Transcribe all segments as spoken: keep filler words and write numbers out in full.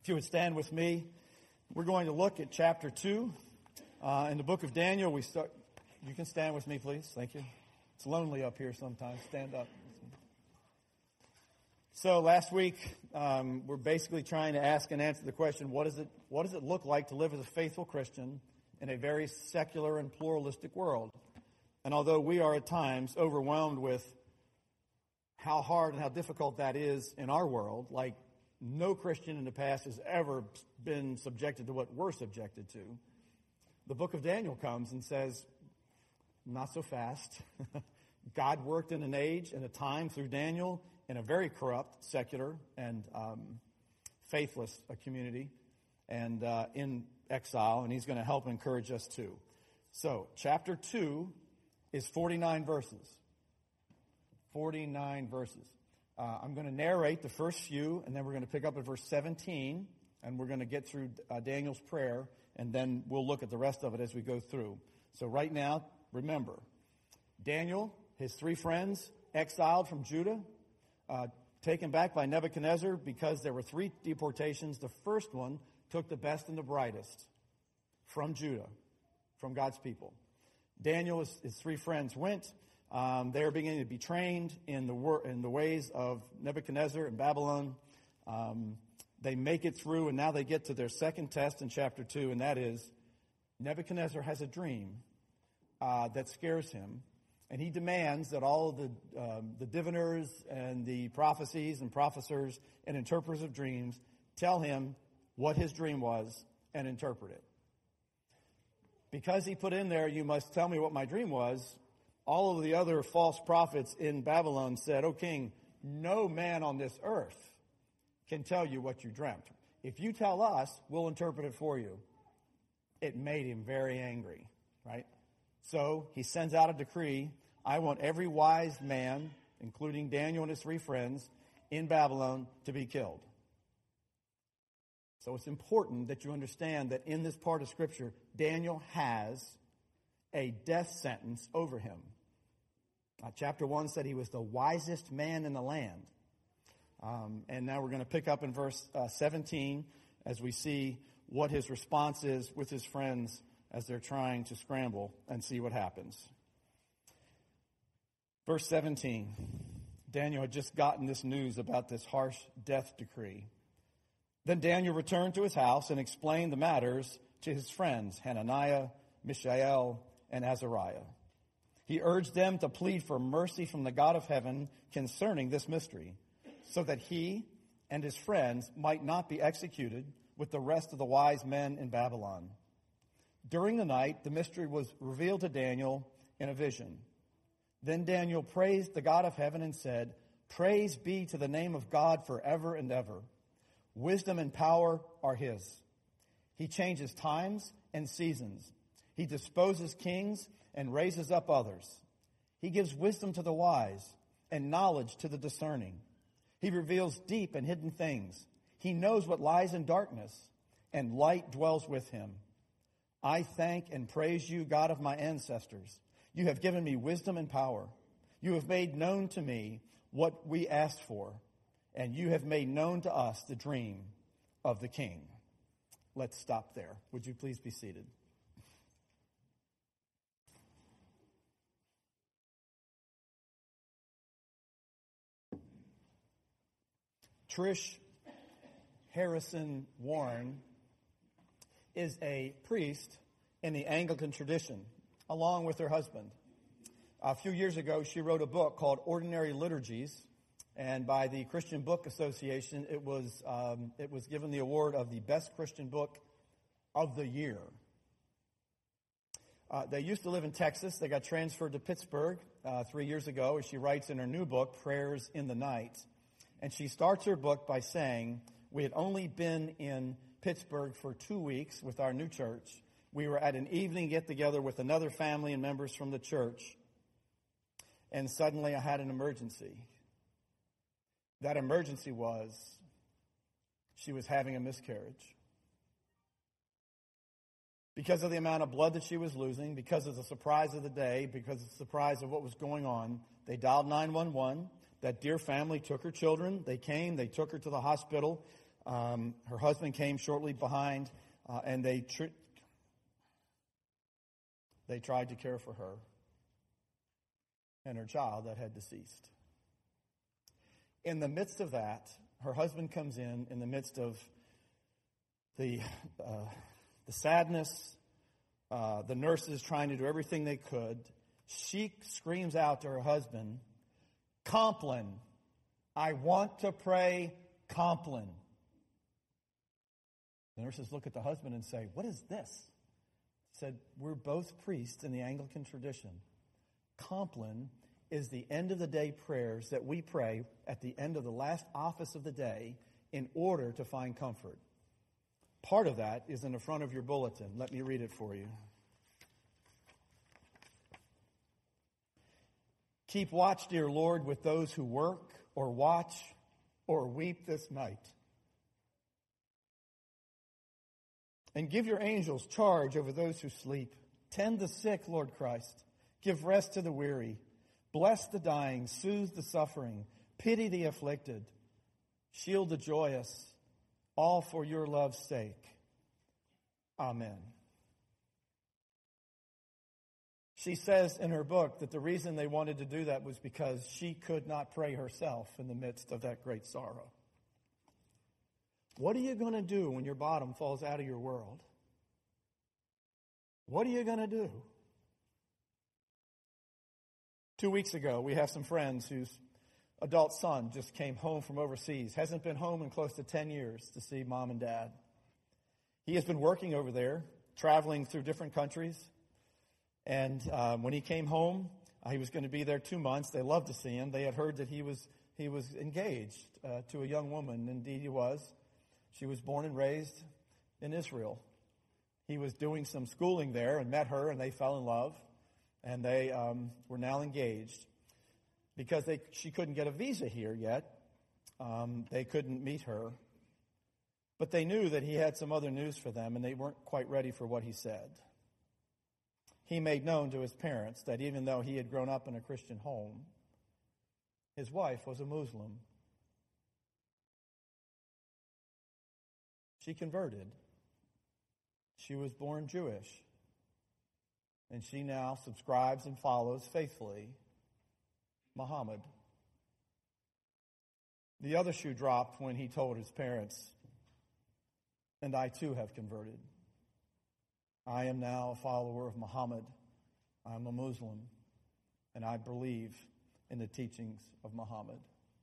If you would stand with me, we're going to look at chapter two. Uh, in the book of Daniel, we start. You can stand with me, please. Thank you. It's lonely up here sometimes. Stand up. So last week, um, we're basically trying to ask and answer the question, what does it, what does it look like to live as a faithful Christian in a very secular and pluralistic world? And although we are at times overwhelmed with how hard and how difficult that is in our world, like no Christian in the past has ever been subjected to what we're subjected to, the book of Daniel comes and says, not so fast. God worked in an age and a time through Daniel in a very corrupt, secular, and um, faithless uh, community, and uh, in exile, and he's going to help encourage us too. So, chapter two is forty-nine verses. forty-nine verses. Uh, I'm going to narrate the first few, and then we're going to pick up at verse seventeen, and we're going to get through uh, Daniel's prayer, and then we'll look at the rest of it as we go through. So right now, remember, Daniel, his three friends, exiled from Judah, uh, taken back by Nebuchadnezzar because there were three deportations. The first one took the best and the brightest from Judah, from God's people. Daniel, his, his three friends went. Um, they are beginning to be trained in the wor- in the ways of Nebuchadnezzar and Babylon. Um, they make it through, and now they get to their second test in chapter two, and that is Nebuchadnezzar has a dream uh, that scares him, and he demands that all of the um, the diviners and the prophecies and professors and interpreters of dreams tell him what his dream was and interpret it. Because he put in there, you must tell me what my dream was, all of the other false prophets in Babylon said, O king, no man on this earth can tell you what you dreamt. If you tell us, we'll interpret it for you. It made him very angry, right? So he sends out a decree. I want every wise man, including Daniel and his three friends, in Babylon to be killed. So it's important that you understand that in this part of Scripture, Daniel has a death sentence over him. Uh, chapter one said he was the wisest man in the land. Um, and now we're going to pick up in verse uh, seventeen as we see what his response is with his friends as they're trying to scramble and see what happens. Verse seventeen, Daniel had just gotten this news about this harsh death decree. Then Daniel returned to his house and explained the matters to his friends, Hananiah, Mishael, and Azariah. He urged them to plead for mercy from the God of heaven concerning this mystery, so that he and his friends might not be executed with the rest of the wise men in Babylon. During the night, the mystery was revealed to Daniel in a vision. Then Daniel praised the God of heaven and said, Praise be to the name of God forever and ever. Wisdom and power are his. He changes times and seasons. He disposes kings and raises up others. He gives wisdom to the wise and knowledge to the discerning. He reveals deep and hidden things. He knows what lies in darkness, and light dwells with him. I thank and praise you, God of my ancestors. You have given me wisdom and power. You have made known to me what we asked for, and you have made known to us the dream of the king. Let's stop there. Would you please be seated? Trish Harrison Warren is a priest in the Anglican tradition, along with her husband. A few years ago, she wrote a book called Ordinary Liturgies, and by the Christian Book Association, it was um, it was given the award of the best Christian book of the year. Uh, they used to live in Texas. They got transferred to Pittsburgh uh, three years ago, as she writes in her new book, Prayers in the Night. And she starts her book by saying, we had only been in Pittsburgh for two weeks with our new church. We were at an evening get-together with another family and members from the church. And suddenly I had an emergency. That emergency was she was having a miscarriage. Because of the amount of blood that she was losing, because of the surprise of the day, because of the surprise of what was going on, they dialed nine one one. That dear family took her children. They came. They took her to the hospital. Um, her husband came shortly behind, uh, and they tr- they tried to care for her and her child that had deceased. In the midst of that, her husband comes in, in the midst of the uh, the sadness, uh, the nurses trying to do everything they could. She screams out to her husband, "Compline, I want to pray Compline." The nurses look at the husband and say, "What is this?" He said, "We're both priests in the Anglican tradition. Compline is the end of the day prayers that we pray at the end of the last office of the day in order to find comfort. Part of that is in the front of your bulletin. Let me read it for you. Keep watch, dear Lord, with those who work or watch or weep this night. And give your angels charge over those who sleep. Tend the sick, Lord Christ. Give rest to the weary. Bless the dying. Soothe the suffering. Pity the afflicted. Shield the joyous. All for your love's sake. Amen." She says in her book that the reason they wanted to do that was because she could not pray herself in the midst of that great sorrow. What are you going to do when your bottom falls out of your world? What are you going to do? Two weeks ago, we have some friends whose adult son just came home from overseas, hasn't been home in close to ten years to see mom and dad. He has been working over there, traveling through different countries. And um, when he came home, uh, he was going to be there two months. They loved to see him. They had heard that he was he was engaged uh, to a young woman. Indeed, he was. She was born and raised in Israel. He was doing some schooling there and met her, and they fell in love. And they um, were now engaged. Because they she couldn't get a visa here yet, um, they couldn't meet her. But they knew that he had some other news for them, and they weren't quite ready for what he said. He made known to his parents that even though he had grown up in a Christian home, his wife was a Muslim. She converted. She was born Jewish. And she now subscribes and follows faithfully Muhammad. The other shoe dropped when he told his parents, "And I too have converted. I am now a follower of Muhammad. I'm a Muslim, and I believe in the teachings of Muhammad."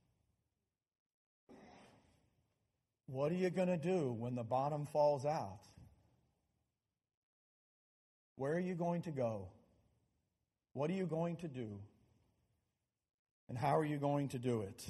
What are you going to do when the bottom falls out? Where are you going to go? What are you going to do? And how are you going to do it?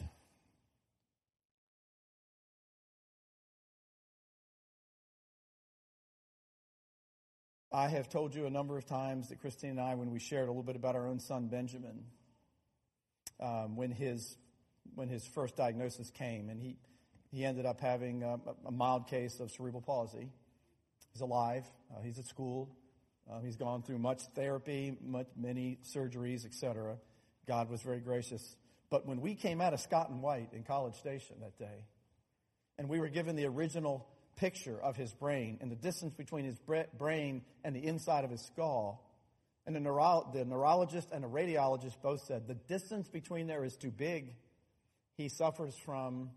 I have told you a number of times that Christine and I, when we shared a little bit about our own son, Benjamin, um, when his when his first diagnosis came, and he, he ended up having a, a mild case of cerebral palsy. He's alive. Uh, he's at school. Uh, he's gone through much therapy, much, many surgeries, et cetera. God was very gracious. But when we came out of Scott and White in College Station that day, and we were given the original picture of his brain and the distance between his brain and the inside of his skull, and the, neuro- the neurologist and the radiologist both said the distance between there is too big. He suffers from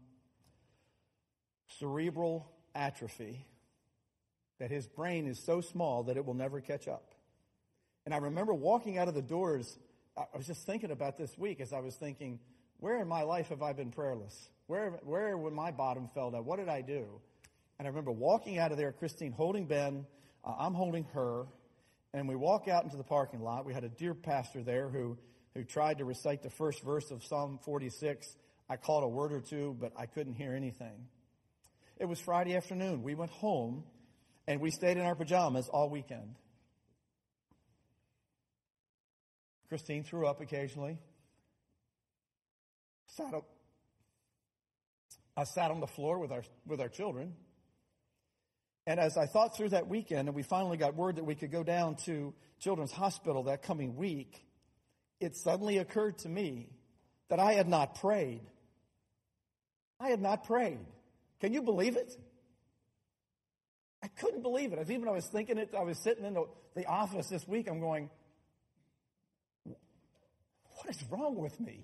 cerebral atrophy, that his brain is so small that it will never catch up. And I remember walking out of the doors, I was just thinking about this week as I was thinking, where in my life have I been prayerless? Where, where when my bottom fell down, what did I do? And I remember walking out of there, Christine holding Ben, uh, I'm holding her, and we walk out into the parking lot. We had a dear pastor there who, who tried to recite the first verse of Psalm forty-six. I caught a word or two, but I couldn't hear anything. It was Friday afternoon. We went home, and we stayed in our pajamas all weekend. Christine threw up occasionally. Sat up. I sat on the floor with our with our children. And as I thought through that weekend, and we finally got word that we could go down to Children's Hospital that coming week, it suddenly occurred to me that I had not prayed. I had not prayed. Can you believe it? I couldn't believe it. As even I was thinking it, I was sitting in the, the office this week, I'm going, what is wrong with me?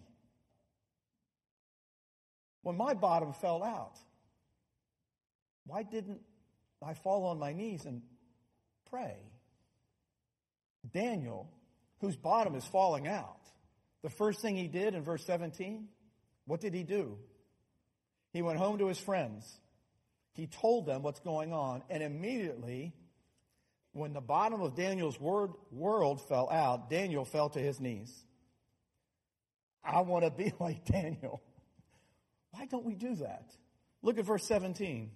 When my bottom fell out, why didn't I fall on my knees and pray? Daniel, whose bottom is falling out, the first thing he did in verse seventeen, what did he do? He went home to his friends. He told them what's going on, and immediately, when the bottom of Daniel's word, world fell out, Daniel fell to his knees. I want to be like Daniel. Why don't we do that? Look at verse seventeen.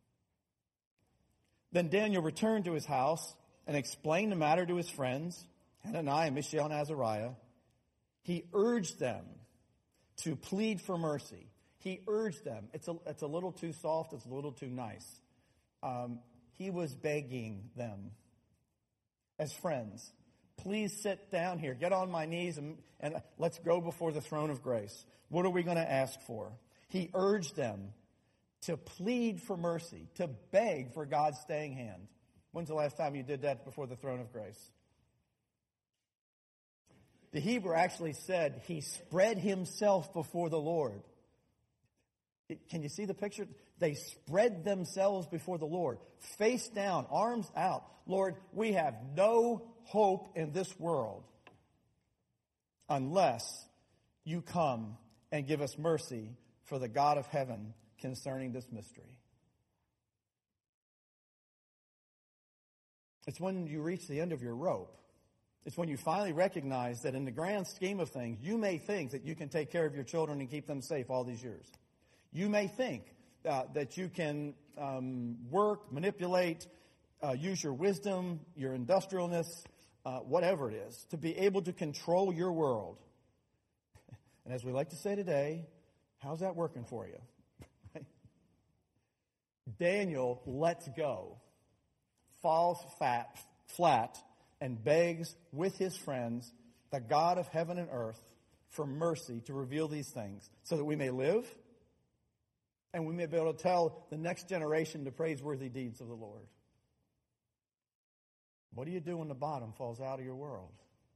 Then Daniel returned to his house and explained the matter to his friends, Hananiah, Mishael, and Azariah. He urged them to plead for mercy. He urged them. It's a, it's a little too soft. It's a little too nice. Um, he was begging them as friends. Please sit down here. Get on my knees and, and let's go before the throne of grace. What are we going to ask for? He urged them to plead for mercy, to beg for God's staying hand. When's the last time you did that before the throne of grace? The Hebrew actually said he spread himself before the Lord. Can you see the picture? They spread themselves before the Lord, face down, arms out. Lord, we have no hope in this world unless you come and give us mercy for the God of heaven concerning this mystery. It's when you reach the end of your rope. It's when you finally recognize that in the grand scheme of things, you may think that you can take care of your children and keep them safe all these years. You may think uh, that you can um, work, manipulate, uh, use your wisdom, your industrialness, uh, whatever it is, to be able to control your world. And as we like to say today, how's that working for you? Daniel lets go, falls fat, flat, and begs with his friends, the God of heaven and earth, for mercy to reveal these things so that we may live and we may be able to tell the next generation the praiseworthy deeds of the Lord. What do you do when the bottom falls out of your world?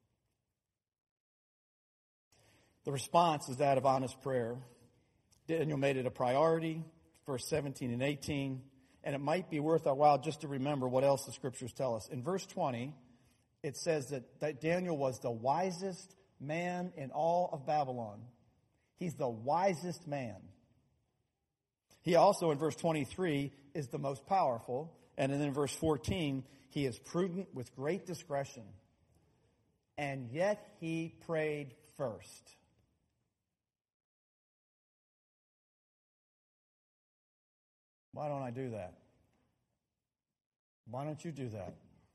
The response is that of honest prayer. Daniel made it a priority, verse seventeen and eighteen, and it might be worth our while just to remember what else the scriptures tell us. In verse twenty, it says that, that Daniel was the wisest man in all of Babylon. He's the wisest man. He also, in verse twenty-three, is the most powerful. And then in verse fourteen, he is prudent with great discretion. And yet he prayed first. Why don't I do that? Why don't you do that?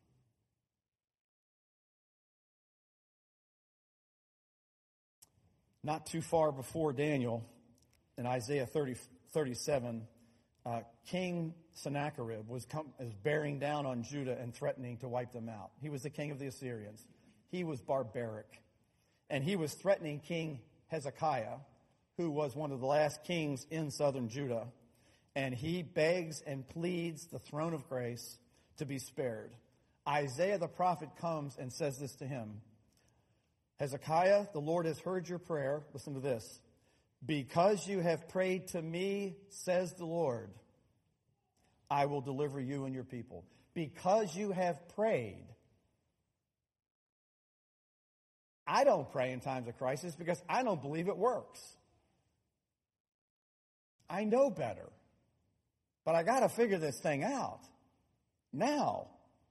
Not too far before Daniel, in Isaiah thirty, thirty-seven, uh, King Sennacherib was, come, was bearing down on Judah and threatening to wipe them out. He was the king of the Assyrians. He was barbaric. And he was threatening King Hezekiah, who was one of the last kings in southern Judah. And he begs and pleads the throne of grace to be spared. Isaiah the prophet comes and says this to him. Hezekiah, the Lord has heard your prayer. Listen to this. Because you have prayed to me, says the Lord, I will deliver you and your people. Because you have prayed. I don't pray in times of crisis because I don't believe it works. I know better. But I got to figure this thing out now.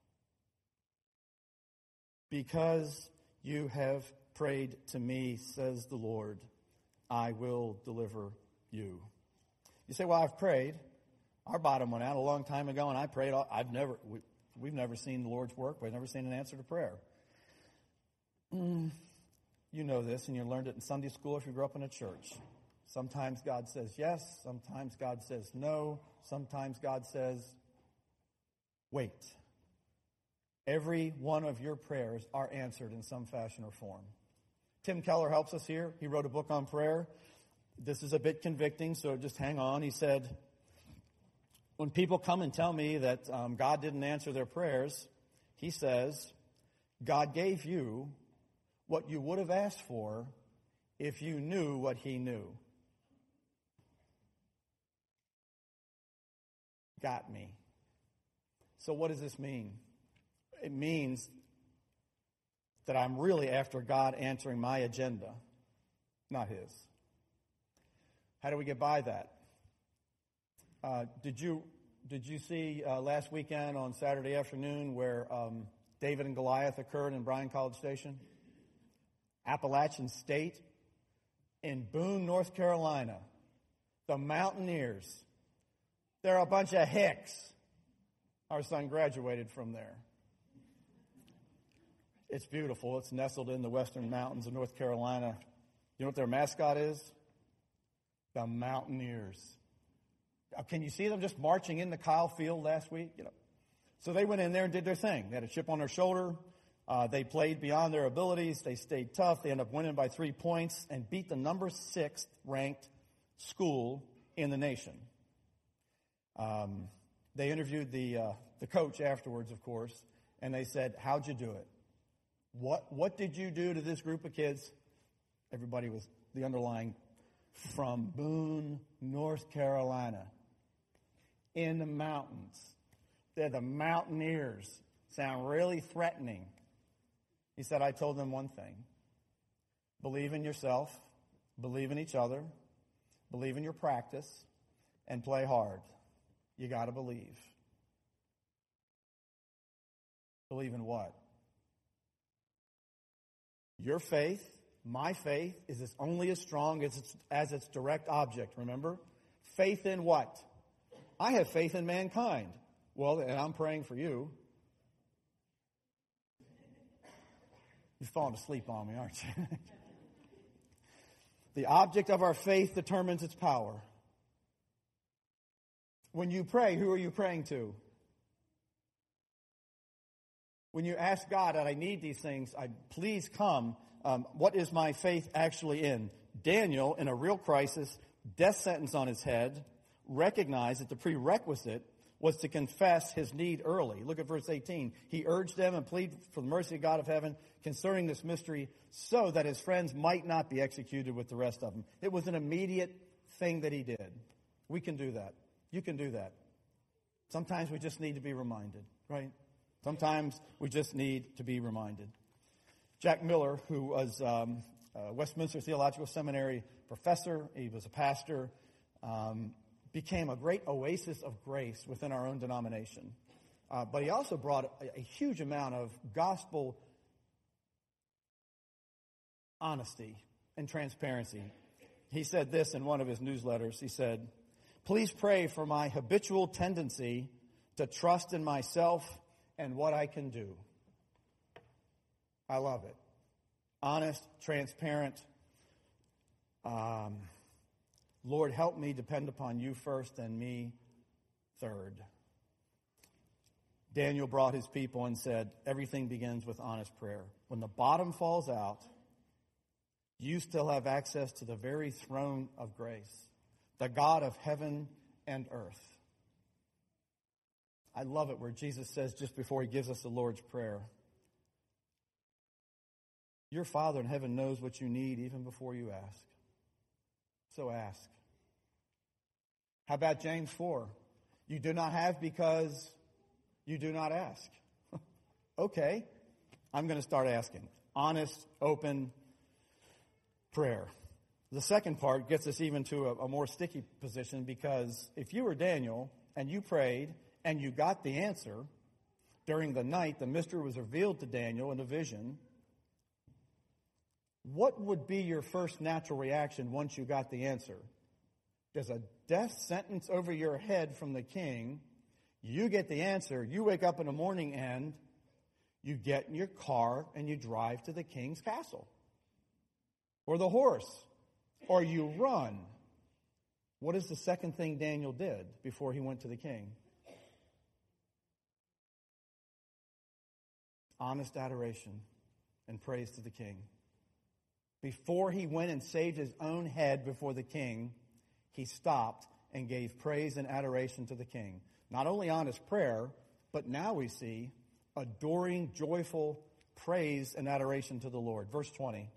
Because you have prayed to me, says the Lord, I will deliver you. You say, well, I've prayed. Our bottom went out a long time ago, and I prayed. I've never, we, we've never seen the Lord's work. We've never seen an answer to prayer. Mm, you know this, and you learned it in Sunday school if you grew up in a church. Sometimes God says yes. Sometimes God says no. Sometimes God says, wait. Every one of your prayers are answered in some fashion or form. Tim Keller helps us here. He wrote a book on prayer. This is a bit convicting, so just hang on. He said, When people come and tell me that um, God didn't answer their prayers, he says, God gave you what you would have asked for if you knew what he knew. Got me. So what does this mean? It means that I'm really after God answering my agenda, not his. How do we get by that? Uh, did you did you see uh, last weekend on Saturday afternoon where um, David and Goliath occurred in Bryan College Station? Appalachian State in Boone, North Carolina. The Mountaineers. They're a bunch of hicks. Our son graduated from there. It's beautiful. It's nestled in the western mountains of North Carolina. You know what their mascot is? The Mountaineers. Can you see them just marching into Kyle Field last week? You know, so they went in there and did their thing. They had a chip on their shoulder. Uh, they played beyond their abilities. They stayed tough. They ended up winning by three points and beat the number sixth ranked school in the nation. Um, they interviewed the uh, the coach afterwards, of course, and they said, "How'd you do it? What what did you do to this group of kids?" Everybody was the underlying from Boone, North Carolina, in the mountains. They're the Mountaineers. Sound really threatening. He said, I told them one thing. Believe in yourself, believe in each other, believe in your practice, and play hard. You got to believe. Believe in what? Your faith, my faith, is as only as strong as its, as its direct object, remember? Faith in what? I have faith in mankind. Well, and I'm praying for you. You're falling asleep on me, aren't you? The object of our faith determines its power. When you pray, who are you praying to? When you ask God that I need these things, I please come. Um, what is my faith actually in? Daniel, in a real crisis, death sentence on his head, recognized that the prerequisite was to confess his need early. Look at verse eighteen. He urged them and pleaded for the mercy of God of heaven concerning this mystery so that his friends might not be executed with the rest of them. It was an immediate thing that he did. We can do that. You can do that. Sometimes we just need to be reminded, right? Sometimes we just need to be reminded. Jack Miller, who was um, a Westminster Theological Seminary professor, he was a pastor, um, became a great oasis of grace within our own denomination. Uh, but he also brought a, a huge amount of gospel honesty and transparency. He said this in one of his newsletters. He said, please pray for my habitual tendency to trust in myself and what I can do. I love it. Honest, transparent. Um, Lord, help me depend upon you first and me third. Daniel brought his people and said, everything begins with honest prayer. When the bottom falls out, you still have access to the very throne of grace, the God of heaven and earth. I love it where Jesus says just before he gives us the Lord's Prayer, your Father in heaven knows what you need even before you ask. So ask. How about James four? You do not have because you do not ask. Okay, I'm going to start asking. Honest, open prayer. The second part gets us even to a, a more sticky position, because if you were Daniel and you prayed and you got the answer during the night, the mystery was revealed to Daniel in a vision, what would be your first natural reaction once you got the answer? There's a death sentence over your head from the king. You get the answer. You wake up in the morning and you get in your car and you drive to the king's castle. Or the horse. Or you run. What is the second thing Daniel did before he went to the king? Honest adoration and praise to the king. Before he went and saved his own head before the king, he stopped and gave praise and adoration to the king. Not only honest prayer, but now we see adoring, joyful praise and adoration to the Lord. Verse twenty.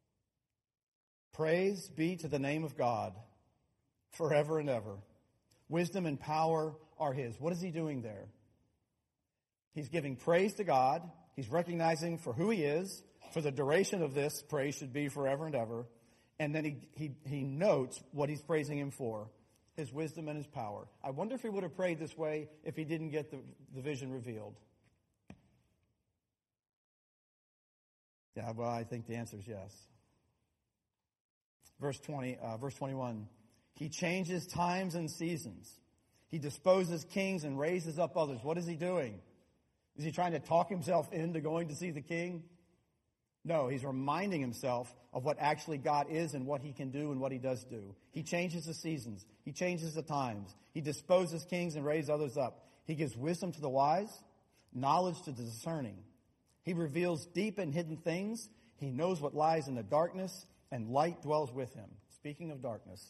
Praise be to the name of God forever and ever. Wisdom and power are his. What is he doing there? He's giving praise to God. He's recognizing for who he is. For the duration of this, praise should be forever and ever. And then he, he, he notes what he's praising him for, his wisdom and his power. I wonder if he would have prayed this way if he didn't get the, the vision revealed. Yeah, well, I think the answer is yes. Verse twenty, uh, verse twenty-one. He changes times and seasons. He disposes kings and raises up others. What is he doing? Is he trying to talk himself into going to see the king? No, he's reminding himself of what actually God is and what he can do and what he does do. He changes the seasons. He changes the times. He disposes kings and raises others up. He gives wisdom to the wise, knowledge to the discerning. He reveals deep and hidden things. He knows what lies in the darkness, and light dwells with him. Speaking of darkness,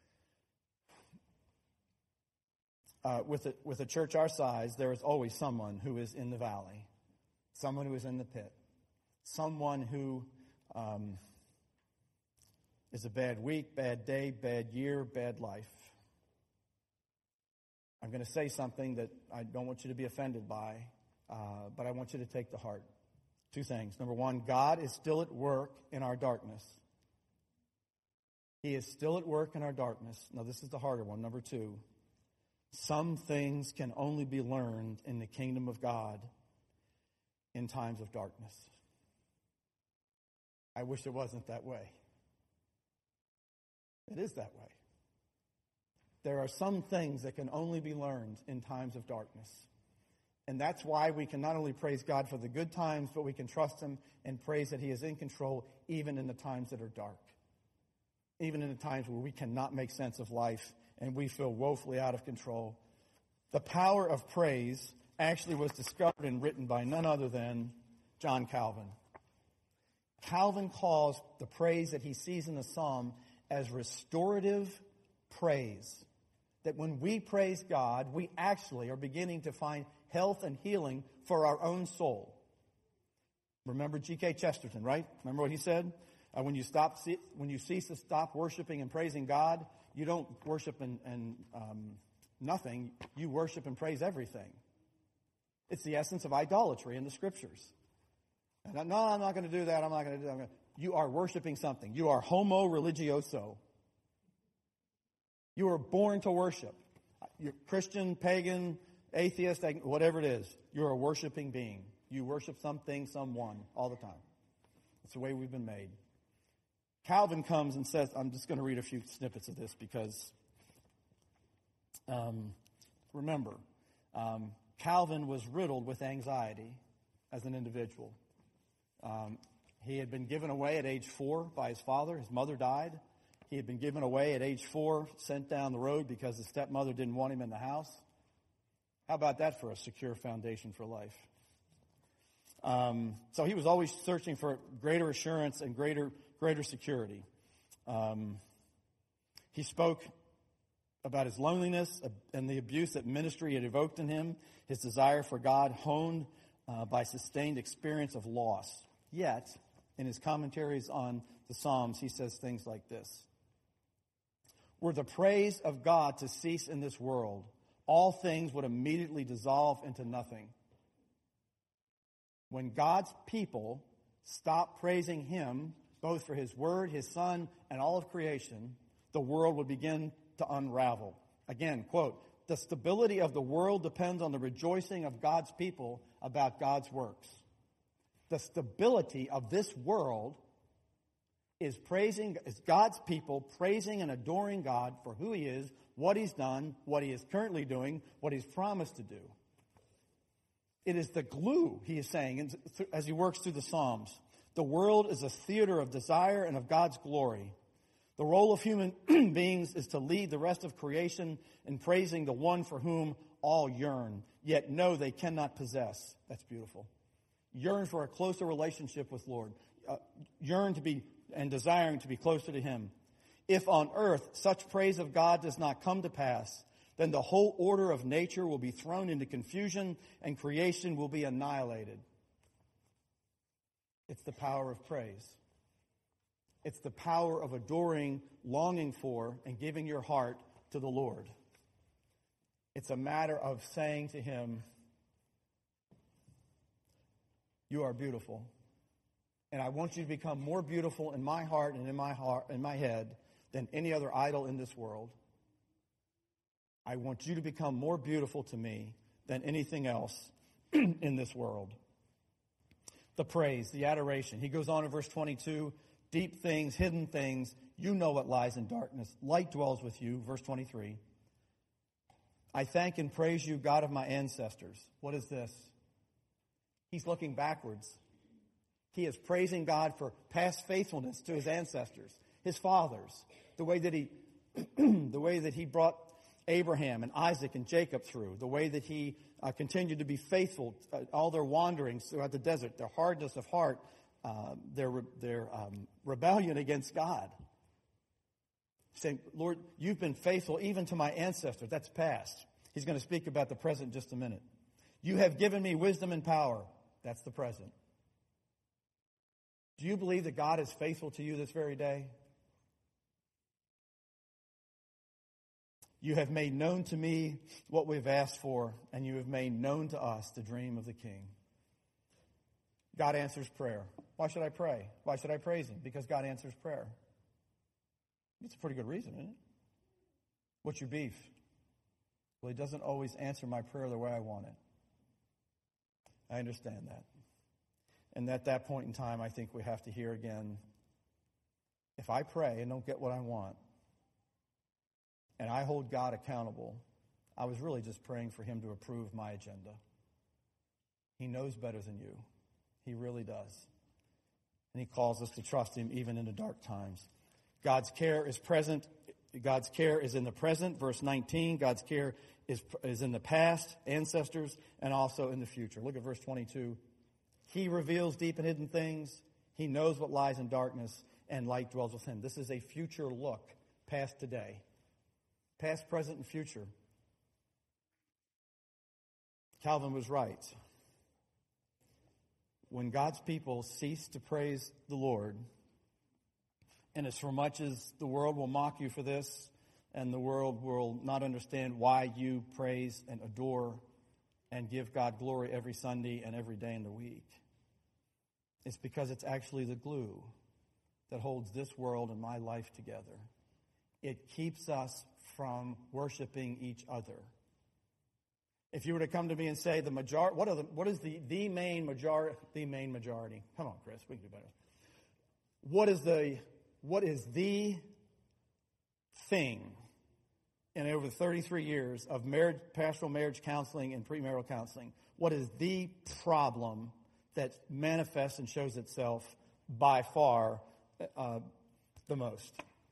uh, with, a, with a church our size, there is always someone who is in the valley, someone who is in the pit, someone who um, is a bad week, bad day, bad year, bad life. I'm going to say something that I don't want you to be offended by, uh, but I want you to take to heart. Two things. Number one, God is still at work in our darkness. He is still at work in our darkness. Now, this is the harder one. Number two, some things can only be learned in the kingdom of God in times of darkness. I wish it wasn't that way. It is that way. There are some things that can only be learned in times of darkness. And that's why we can not only praise God for the good times, but we can trust him and praise that he is in control even in the times that are dark. Even in the times where we cannot make sense of life and we feel woefully out of control. The power of praise actually was discovered and written by none other than John Calvin. Calvin calls the praise that he sees in the psalm as restorative praise. That when we praise God, we actually are beginning to find health and healing for our own soul. Remember G K Chesterton, right? Remember what he said? Uh, when you stop, when you cease to stop worshiping and praising God, you don't worship and, and um, nothing. You worship and praise everything. It's the essence of idolatry in the Scriptures. And I, no, I'm not going to do that. I'm not going to do that. Gonna, you are worshiping something. You are homo religioso. You are born to worship. You're Christian, pagan, atheist, whatever it is. You're a worshiping being. You worship something, someone, all the time. It's the way we've been made. Calvin comes and says, I'm just going to read a few snippets of this because, um, remember, um, Calvin was riddled with anxiety as an individual. Um, he had been given away at age four by his father. His mother died. He had been given away at age four, sent down the road because his stepmother didn't want him in the house. How about that for a secure foundation for life? Um, so he was always searching for greater assurance and greater greater security. Um, he spoke about his loneliness and the abuse that ministry had evoked in him, his desire for God honed uh, by sustained experience of loss. Yet, in his commentaries on the Psalms, he says things like this. Were the praise of God to cease in this world, all things would immediately dissolve into nothing. When God's people stop praising him, both for his word, his son, and all of creation, the world would begin to unravel. Again, quote, the stability of the world depends on the rejoicing of God's people about God's works. The stability of this world is praising, is God's people praising and adoring God for who he is, what he's done, what he is currently doing, what he's promised to do. It is the glue, he is saying, as he works through the Psalms. The world is a theater of desire and of God's glory. The role of human beings is to lead the rest of creation in praising the one for whom all yearn, yet know they cannot possess. That's beautiful. Yearn for a closer relationship with Lord. Uh, yearn to be and desiring to be closer to him. If on earth such praise of God does not come to pass, then the whole order of nature will be thrown into confusion and creation will be annihilated. It's the power of praise. It's the power of adoring, longing for, and giving your heart to the Lord. It's a matter of saying to him, you are beautiful. And I want you to become more beautiful in my heart and in my heart, in my head than any other idol in this world. I want you to become more beautiful to me than anything else in this world. The praise, the adoration. He goes on in verse twenty-two, deep things, hidden things, you know what lies in darkness. Light dwells with you, verse twenty-three. I thank and praise you, God of my ancestors. What is this? He's looking backwards. He is praising God for past faithfulness to his ancestors, his fathers, the way that he, the way that he brought Abraham and Isaac and Jacob through, the way that he uh, continued to be faithful, uh, all their wanderings throughout the desert, their hardness of heart, uh, their their um, rebellion against God. Saying, Lord, you've been faithful even to my ancestors. That's past. He's going to speak about the present in just a minute. You have given me wisdom and power. That's the present. Do you believe that God is faithful to you this very day? You have made known to me what we've asked for, and you have made known to us the dream of the King. God answers prayer. Why should I pray? Why should I praise him? Because God answers prayer. It's a pretty good reason, isn't it? What's your beef? Well, he doesn't always answer my prayer the way I want it. I understand that. And at that point in time, I think we have to hear again, if I pray and don't get what I want, and I hold God accountable, I was really just praying for him to approve my agenda. He knows better than you. He really does. And he calls us to trust him even in the dark times. God's care is present. God's care is in the present. Verse nineteen, God's care is, is in the past, ancestors, and also in the future. Look at verse twenty-two. He reveals deep and hidden things. He knows what lies in darkness, and light dwells with him. This is a future look past today. Past, present, and future. Calvin was right. When God's people cease to praise the Lord, and as for much as the world will mock you for this, and the world will not understand why you praise and adore and give God glory every Sunday and every day in the week, it's because it's actually the glue that holds this world and my life together. It keeps us from worshiping each other. If you were to come to me and say the major, what are the what is the the main majority? The main majority. Come on, Chris, we can do better. What is the what is the thing in over thirty-three years of marriage, pastoral marriage counseling and premarital counseling? What is the problem that manifests and shows itself by far uh, the most?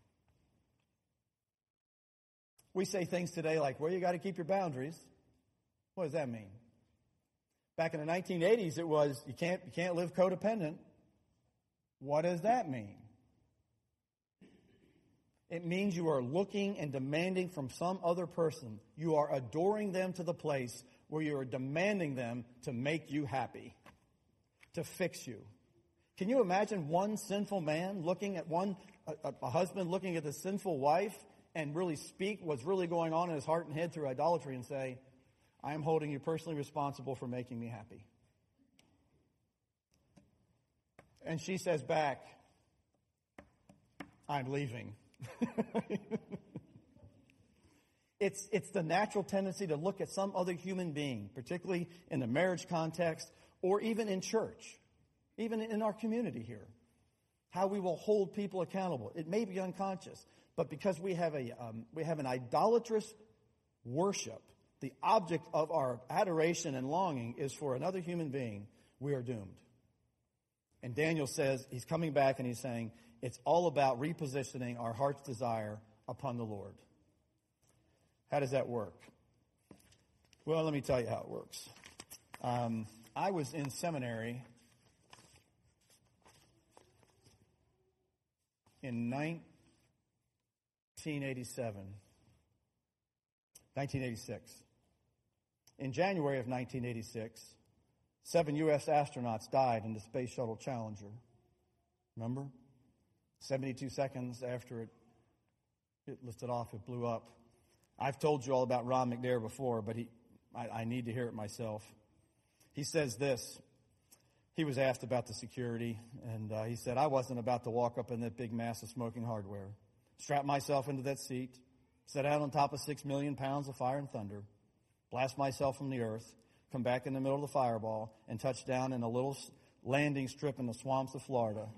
We say things today like, well, you got to keep your boundaries. What does that mean? Back in the nineteen eighties, it was, you can't, you can't live codependent. What does that mean? It means you are looking and demanding from some other person. You are adoring them to the place where you are demanding them to make you happy, to fix you. Can you imagine one sinful man looking at one, a, a husband looking at the sinful wife and really speak what's really going on in his heart and head through idolatry and say, I am holding you personally responsible for making me happy. And she says back, I'm leaving. it's, it's the natural tendency to look at some other human being, particularly in the marriage context or even in church, even in our community here, how we will hold people accountable. It may be unconscious, but because we have a um, we have an idolatrous worship, the object of our adoration and longing is for another human being, we are doomed. And Daniel says, he's coming back and he's saying, it's all about repositioning our heart's desire upon the Lord. How does that work? Well, let me tell you how it works. Um, I was in seminary in nine, nineteen eighty-seven. nineteen eighty-six. In January of nineteen eighty-six, seven U S astronauts died in the Space Shuttle Challenger. Remember? seventy-two seconds after it, it lifted off, it blew up. I've told you all about Ron McNair before, but he, I, I need to hear it myself. He says this. He was asked about the security, and uh, he said, I wasn't about to walk up in that big mass of smoking hardware, strap myself into that seat, sit out on top of six million pounds of fire and thunder, blast myself from the earth, come back in the middle of the fireball, and touch down in a little landing strip in the swamps of Florida.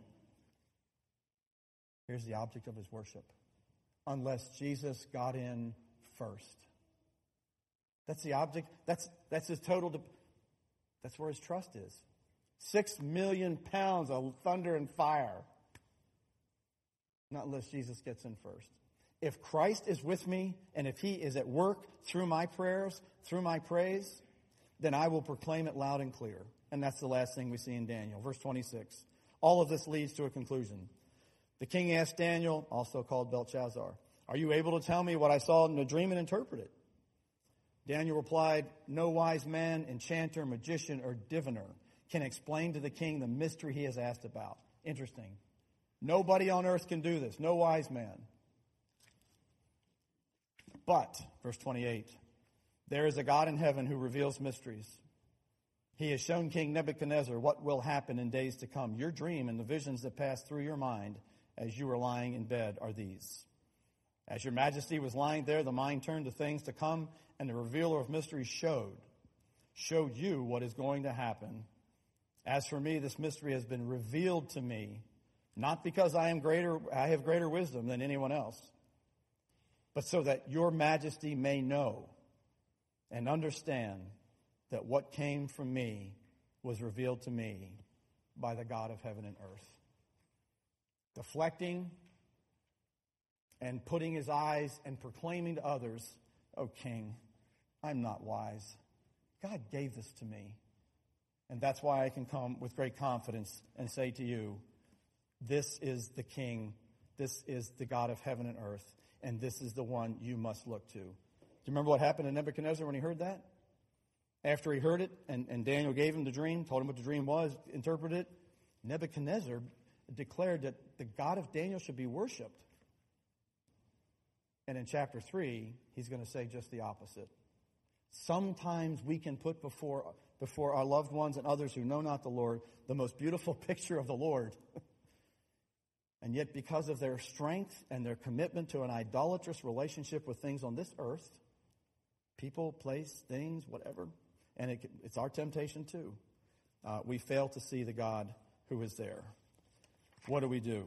Here's the object of his worship. Unless Jesus got in first. That's the object. That's that's his total. De- that's where his trust is. Six million pounds of thunder and fire. Not unless Jesus gets in first. If Christ is with me, and if he is at work through my prayers, through my praise, then I will proclaim it loud and clear. And that's the last thing we see in Daniel. Verse twenty-six. All of this leads to a conclusion. The king asked Daniel, also called Belshazzar, are you able to tell me what I saw in a dream and interpret it? Daniel replied, no wise man, enchanter, magician, or diviner can explain to the king the mystery he has asked about. Interesting. Nobody on earth can do this. No wise man. But, verse twenty-eight, there is a God in heaven who reveals mysteries. He has shown King Nebuchadnezzar what will happen in days to come. Your dream and the visions that pass through your mind as you were lying in bed are these. As your majesty was lying there, the mind turned to things to come, and the revealer of mysteries showed, showed you what is going to happen. As for me, this mystery has been revealed to me, not because I am greater, I have greater wisdom than anyone else, but so that your majesty may know and understand that what came from me was revealed to me by the God of heaven and earth. Deflecting and putting his eyes and proclaiming to others, O king, I'm not wise. God gave this to me. And that's why I can come with great confidence and say to you, this is the king, this is the God of heaven and earth, and this is the one you must look to. Do you remember what happened to Nebuchadnezzar when he heard that? After he heard it, and, and Daniel gave him the dream, told him what the dream was, interpreted it, Nebuchadnezzar declared that the God of Daniel should be worshipped. And in chapter three, he's going to say just the opposite. Sometimes we can put before, before our loved ones and others who know not the Lord the most beautiful picture of the Lord. And yet because of their strength and their commitment to an idolatrous relationship with things on this earth, people, place, things, whatever, and it, it's our temptation too, uh, we fail to see the God who is there. What do we do?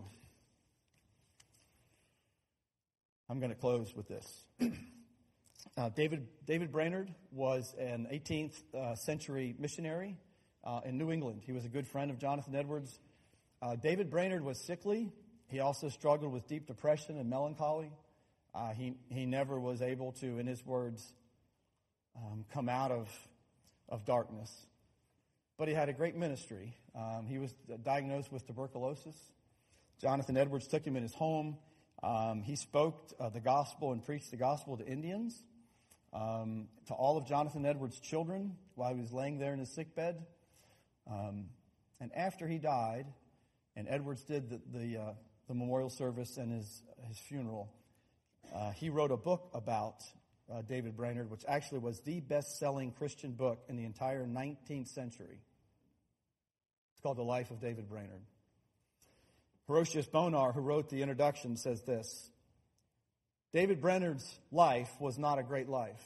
I'm going to close with this. uh, David David Brainerd was an eighteenth uh, century missionary uh, in New England. He was a good friend of Jonathan Edwards. Uh, David Brainerd was sickly. He also struggled with deep depression and melancholy. Uh, he he never was able to, in his words, um, come out of of darkness. But he had a great ministry. Um, he was diagnosed with tuberculosis. Jonathan Edwards took him in his home. Um, he spoke uh, the gospel and preached the gospel to Indians, um, to all of Jonathan Edwards' children while he was laying there in his sickbed. Um, and after he died, and Edwards did the the, uh, the memorial service and his his funeral, uh, he wrote a book about uh, David Brainerd, which actually was the best-selling Christian book in the entire nineteenth century. It's called The Life of David Brainerd. Horatius Bonar, who wrote the introduction, says this: David Brainerd's life was not a great life.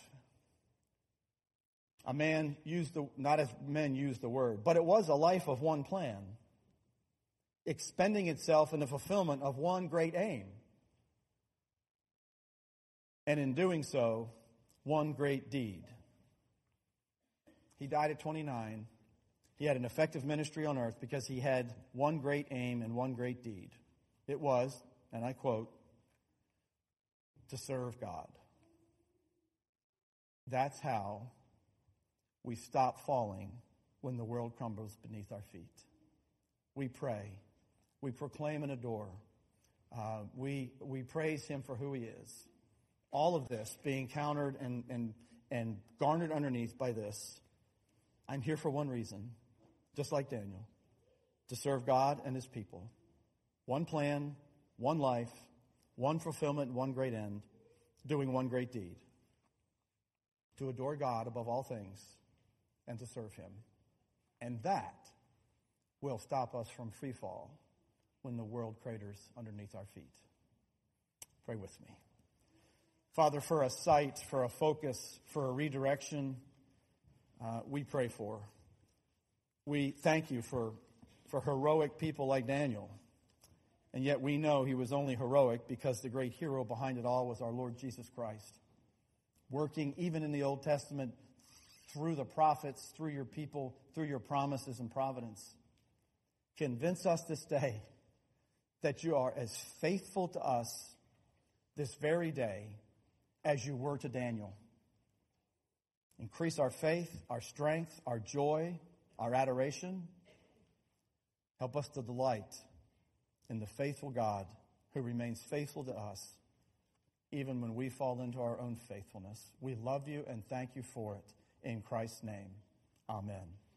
A man used the, not as men use the word, but it was a life of one plan, expending itself in the fulfillment of one great aim. And in doing so, one great deed. He died at twenty-nine. He had an effective ministry on earth because he had one great aim and one great deed. It was, and I quote, to serve God. That's how we stop falling when the world crumbles beneath our feet. We pray. We proclaim and adore Uh, we, we praise him for who he is. All of this being countered and, and, and garnered underneath by this. I'm here for one reason, just like Daniel, to serve God and his people. One plan, one life, one fulfillment, one great end, doing one great deed. To adore God above all things and to serve him. And that will stop us from free fall when the world craters underneath our feet. Pray with me. Father, for a sight, for a focus, for a redirection, uh, we pray for. We thank you for, for heroic people like Daniel. And yet we know he was only heroic because the great hero behind it all was our Lord Jesus Christ. Working even in the Old Testament through the prophets, through your people, through your promises and providence. Convince us this day that you are as faithful to us this very day as you were to Daniel. Increase our faith, our strength, our joy, our adoration. Help us to delight in the faithful God who remains faithful to us even when we fall into our own faithfulness. We love you and thank you for it. In Christ's name, amen.